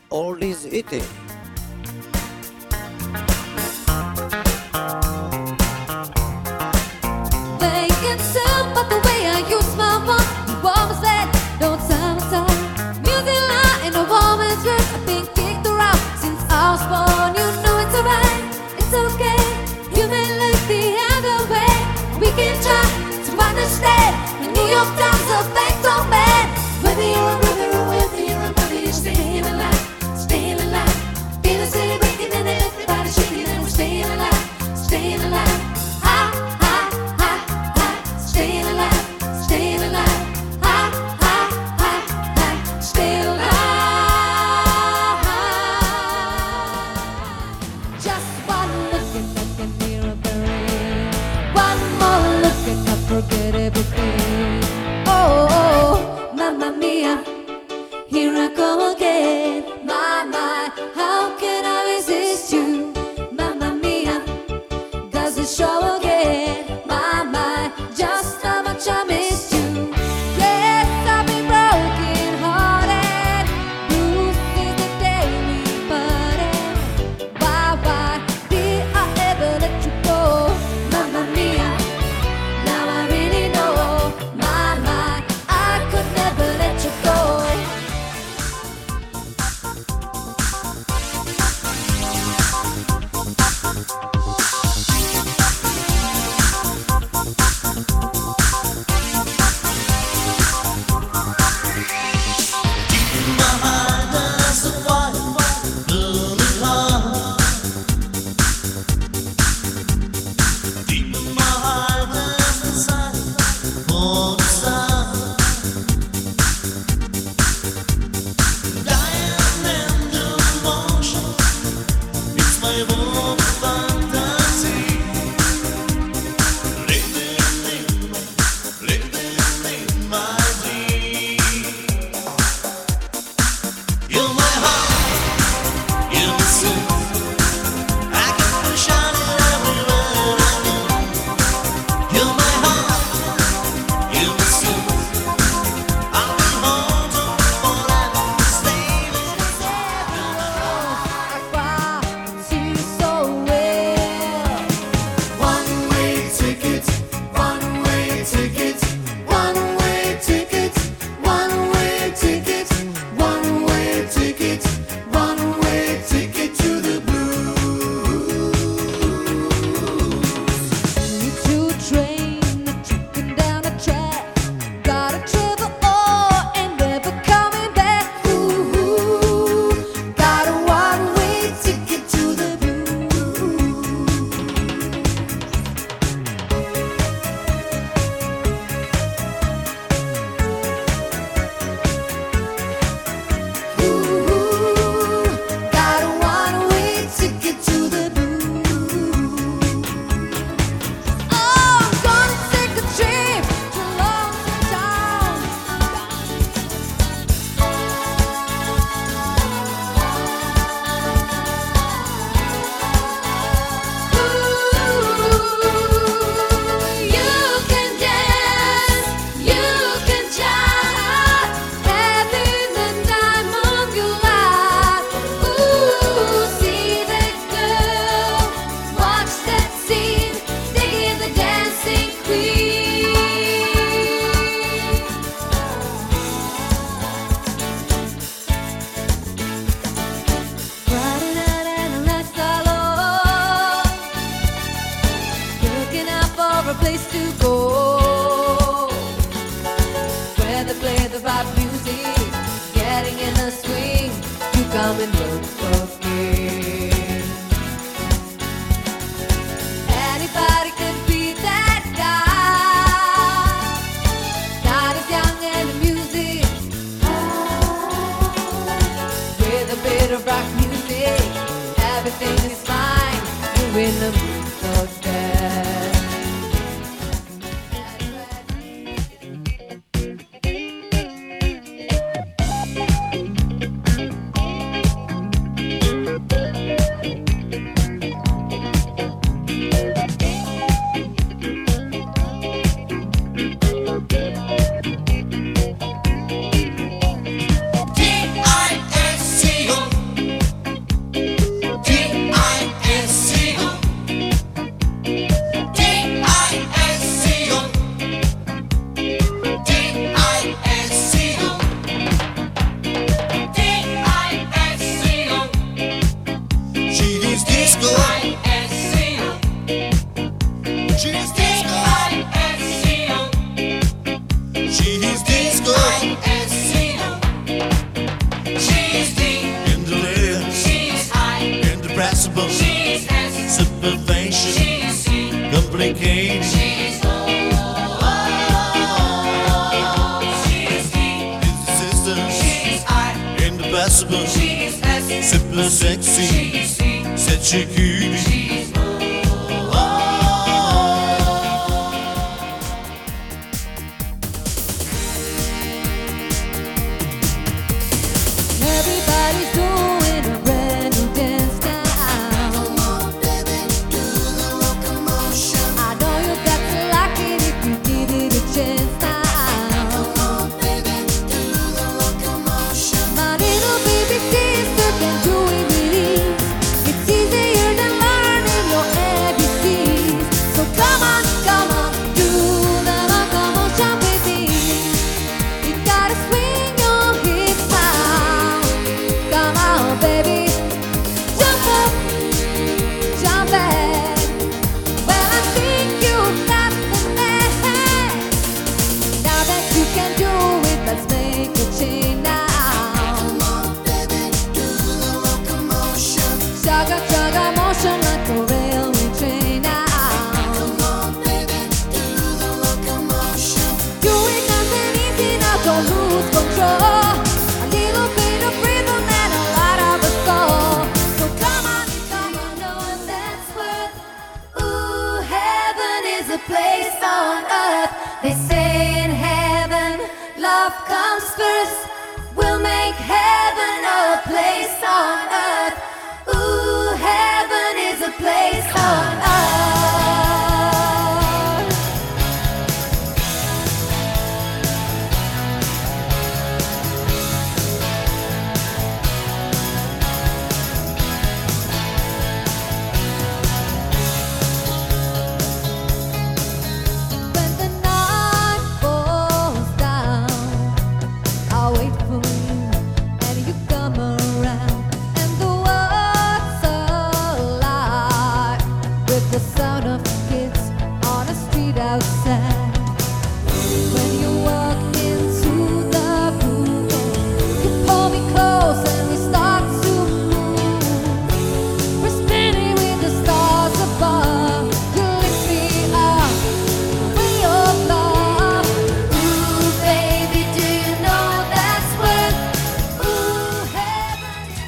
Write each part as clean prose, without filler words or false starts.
oldies eating. They can sell, but the way I use my phone, you always said, don't sound so. Music line in a woman's dress, I've been kicked around since I was born. You know it's alright, it's okay. You may like the other way. We can try to understand. The New York Times are thanks on man. Whether you're a brother or whether you're a mother, you're staying alive, staying alive. Feel the city breaking and everybody shaking and we're staying alive, staying alive. Staying alive, staying alive, stay alive. Just one look and I can hear a parade. One more look and I forget everything. Oh, mamma mia, here I go again. My, how can I resist you? Mamma mia, does it show again? My, just how much I missed you. Yes, I've been broken hearted. Who sees the day we parted? Why did I ever let you go? Mamma mia, now I really know. My, I could never let you go. A place to go where they play the vibe music, getting in the swing. You come and look for me. Anybody can be that guy, not as young and the music, with a bit of rock music, everything is fine. You're in the mood for that. possible. Simple, sexy, such a cutie. Everybody's doing a brand new dance now. Come on, baby, do the locomotion. I know you got to like it if you give it a chance now. Come on, baby, do the locomotion. My little baby sister can do it with ease. It's easier than learning your ABCs. So come on, do the locomotion with me. You gotta swing your hips now. Come on, baby, jump up, jump back. Well, I think you got the knack. Now that you can do it, let's make a change now. Come on, baby, do the locomotion. Chugga chugga motion like a railway train now. Come on, baby, do the locomotion. Doing nothing easy now, don't lose control. A little bit of rhythm and a lot of a soul. So come on, you know that's worth. Ooh, heaven is a place on earth. They say in heaven, love comes first. We'll make heaven a place on earth. Ooh, heaven is a place on earth. When the night falls down, I'll wait for you, and you come around, and the world's alive with the sound of kids on the street outside. When you walk into the room, you pull me close and we start to move. We're spinning with the stars above. You lift me up, way of love. Ooh, baby, do you know that's worth? Ooh, heaven is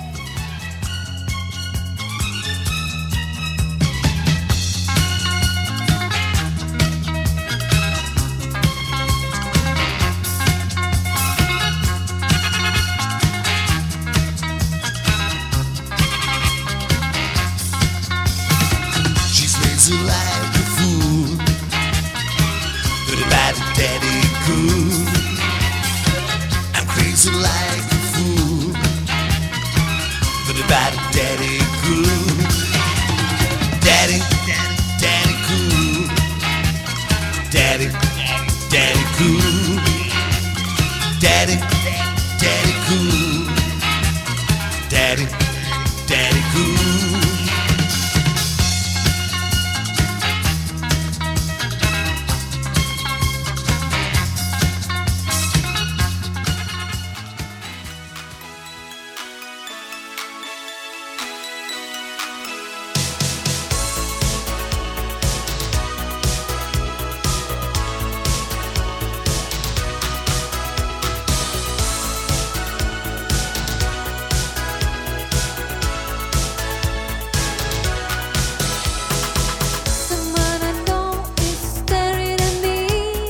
She's lazy like a fool, good bad daddy cool. I'm crazy like a fool, good bad daddy cool. Daddy, daddy cool. Daddy, daddy cool. Daddy, daddy cool. Daddy, daddy cool. someone I know is staring at me,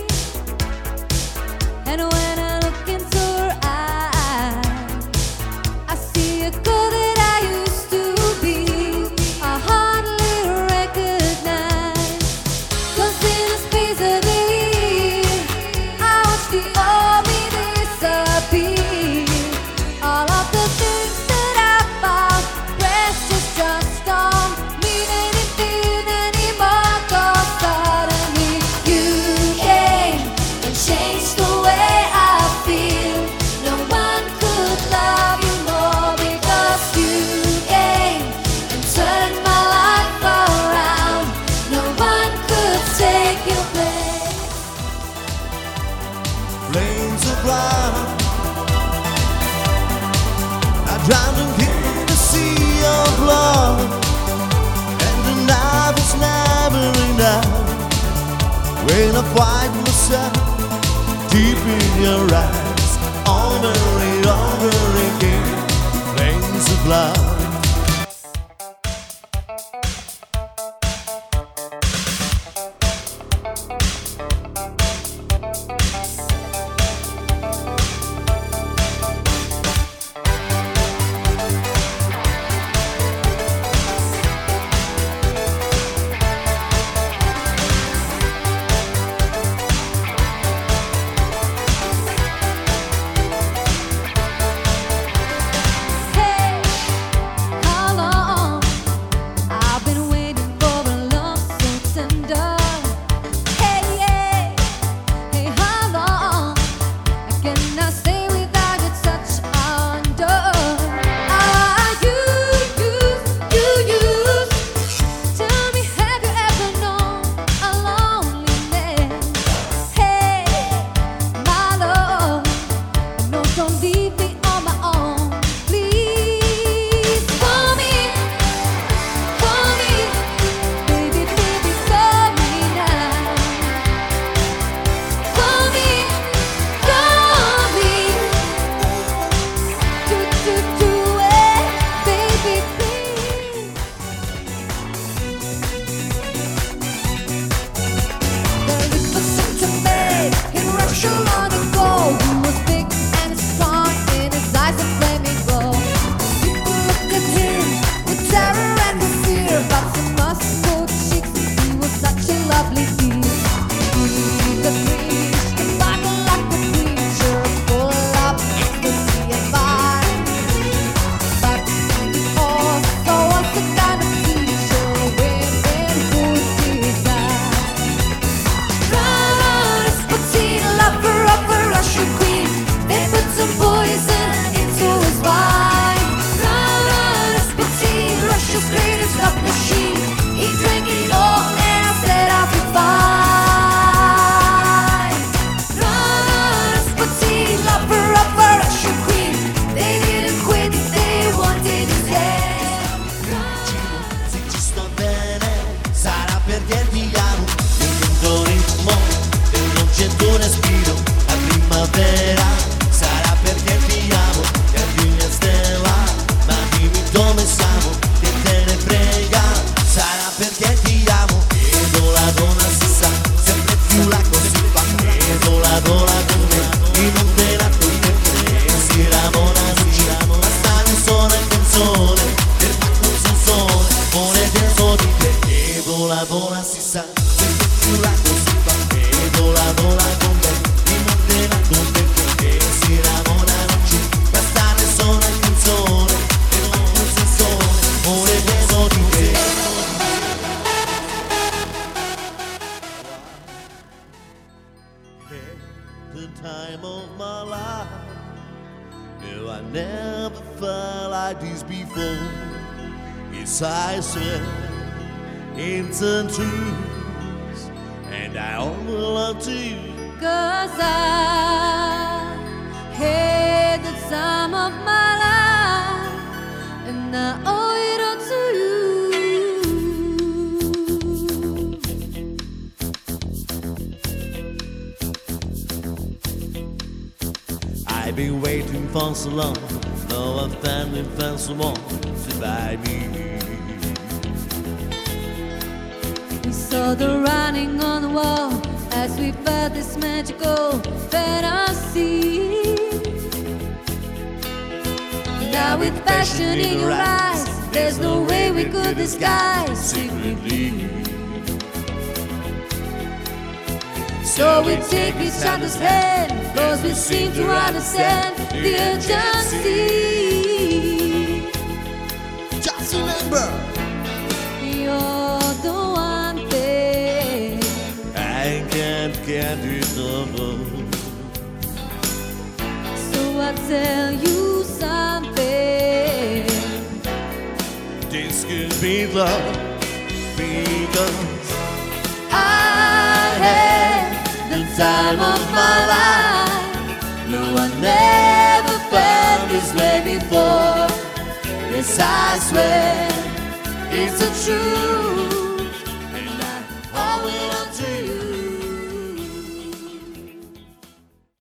and when I look into her eyes, I see a girl that I used to be. I hardly recognize, 'cause in the space of a year, I watched the old me disappear. All of the things that I found precious just don't mean anything anymore. 'Cause suddenly you came and changed the way I feel. No one could love you more, because you came and turned my life around. No one could take your place. Flames of love, I drowned in the sea of love, and the night is never enough. When I find myself deep in your eyes, over and over again. love. Vola si sa, sempre più la così fa. E vola con me, e non te la contempo. E si innamora non c'è, bastare solo il canzone. E non usa il sole, ore peso di te. The time of my life, no, I never felt like this before. Yes, I swear it's the truth, and I only love to you. 'Cause I had the time of my life, and I owe it all to you. I've been waiting for so long, now I've finally found someone to buy me. We saw the writing on the wall as we felt this magical fantasy. Now with passion in your eyes, there's no way we could disguise secretly. So we take each other's hand, 'cause we seem to understand the urgency. Just remember, you're the one thing I can't get it over. So I tell you something. This could be love, because I had the time of my life. No one never felt this way before. Yes, I swear it's the truth.